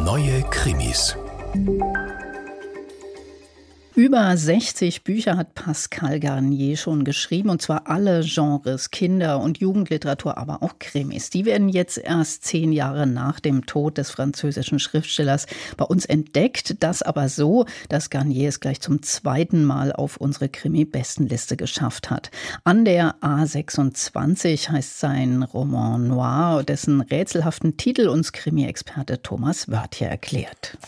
Neue Krimis. Über 60 Bücher hat Pascal Garnier schon geschrieben, und zwar alle Genres, Kinder- und Jugendliteratur, aber auch Krimis. Die werden jetzt erst 10 Jahre nach dem Tod des französischen Schriftstellers bei uns entdeckt. Das aber so, dass Garnier es gleich zum 2. Mal auf unsere Krimi-Bestenliste geschafft hat. An der A26 heißt sein Roman Noir, dessen rätselhaften Titel uns Krimi-Experte Thomas Wörtje erklärt.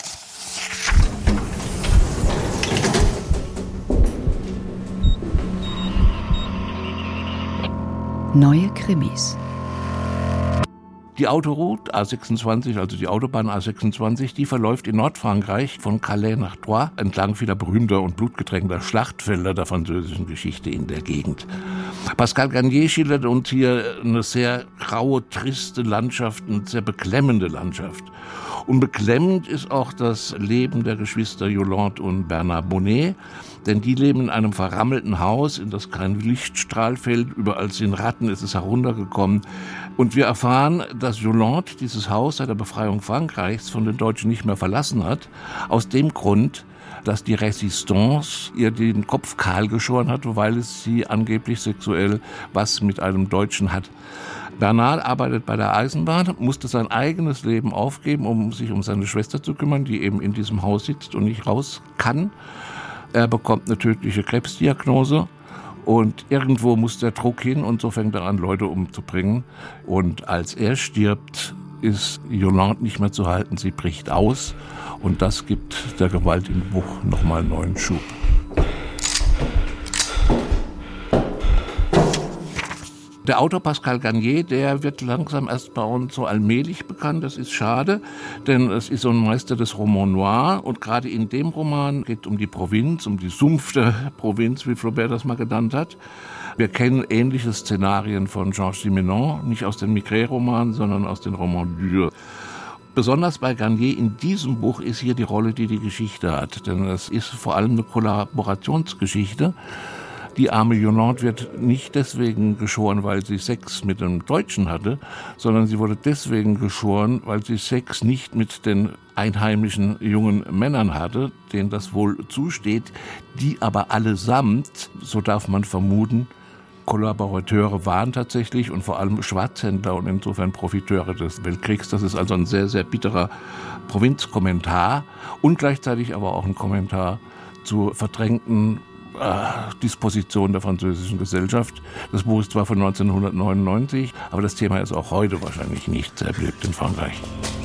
Neue Krimis. Die Autoroute A26, also die Autobahn A26, die verläuft in Nordfrankreich von Calais nach Troyes entlang vieler berühmter und blutgetränkter Schlachtfelder der französischen Geschichte in der Gegend. Pascal Garnier schildert uns hier eine sehr graue, triste Landschaft, eine sehr beklemmende Landschaft. Und beklemmend ist auch das Leben der Geschwister Yolande und Bernard Bonnet, denn die leben in einem verrammelten Haus, in das kein Lichtstrahl fällt, überall sind Ratten, es ist heruntergekommen. Und wir erfahren, dass Yolande dieses Haus seit der Befreiung Frankreichs von den Deutschen nicht mehr verlassen hat, aus dem Grund, dass die Resistance ihr den Kopf kahl geschoren hat, weil es sie angeblich sexuell was mit einem Deutschen hat. Bernard arbeitet bei der Eisenbahn, musste sein eigenes Leben aufgeben, um sich um seine Schwester zu kümmern, die eben in diesem Haus sitzt und nicht raus kann. Er bekommt eine tödliche Krebsdiagnose und irgendwo muss der Druck hin und so fängt er an, Leute umzubringen. Und als er stirbt, ist Yolande nicht mehr zu halten, sie bricht aus und das gibt der Gewalt im Buch nochmal einen neuen Schub. Der Autor Pascal Garnier, der wird langsam erst bei uns so allmählich bekannt. Das ist schade, denn es ist so ein Meister des Roman Noir. Und gerade in dem Roman geht es um die Provinz, um die Sumpf der Provinz, wie Flaubert das mal genannt hat. Wir kennen ähnliche Szenarien von Georges Simenon, nicht aus den Maigret-Romanen, sondern aus den Romans durs. Besonders bei Garnier in diesem Buch ist hier die Rolle, die die Geschichte hat. Denn es ist vor allem eine Kollaborationsgeschichte. Die arme Yolande wird nicht deswegen geschoren, weil sie Sex mit einem Deutschen hatte, sondern sie wurde deswegen geschoren, weil sie Sex nicht mit den einheimischen jungen Männern hatte, denen das wohl zusteht, die aber allesamt, so darf man vermuten, Kollaborateure waren tatsächlich und vor allem Schwarzhändler und insofern Profiteure des Weltkriegs. Das ist also ein sehr, sehr bitterer Provinzkommentar und gleichzeitig aber auch ein Kommentar zur verdrängten Disposition der französischen Gesellschaft. Das Buch ist zwar von 1999, aber das Thema ist auch heute wahrscheinlich nicht sehr beliebt in Frankreich.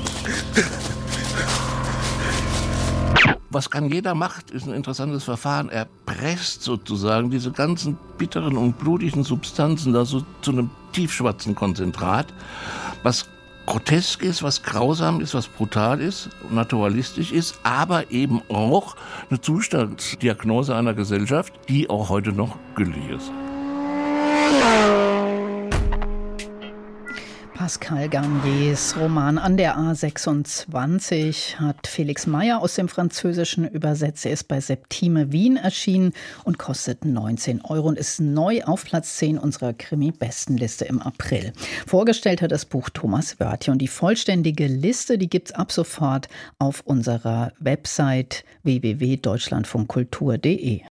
Was Garnier da macht, ist ein interessantes Verfahren. Er presst sozusagen diese ganzen bitteren und blutigen Substanzen da so zu einem tiefschwarzen Konzentrat, was grotesk ist, was grausam ist, was brutal ist, naturalistisch ist, aber eben auch eine Zustandsdiagnose einer Gesellschaft, die auch heute noch gültig ist. Pascal Garniers Roman An der A26 hat Felix Meyer aus dem Französischen übersetzt. Er ist bei Septime Wien erschienen und kostet 19 € und ist neu auf Platz 10 unserer Krimi-Bestenliste im April. Vorgestellt hat das Buch Thomas Wörtje und die vollständige Liste, die gibt's ab sofort auf unserer Website www.deutschlandfunkkultur.de.